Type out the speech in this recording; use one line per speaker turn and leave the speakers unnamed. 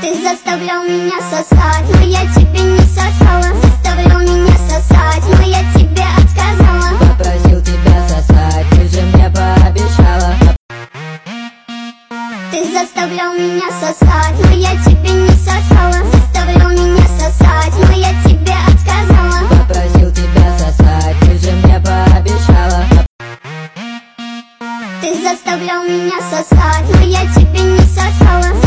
Ты заставлял меня сосать, но я тебе не сосала. Заставлял меня сосать, но я тебе отказала.
Попросил тебя сосать, ты же мне пообещала.
Ты заставлял меня сосать, но я тебе не сосала. Заставлял меня сосать, но я тебе отказала.
Попросил тебя сосать, ты же мне пообещала.
Ты заставлял меня сосать, но я тебе не сосала.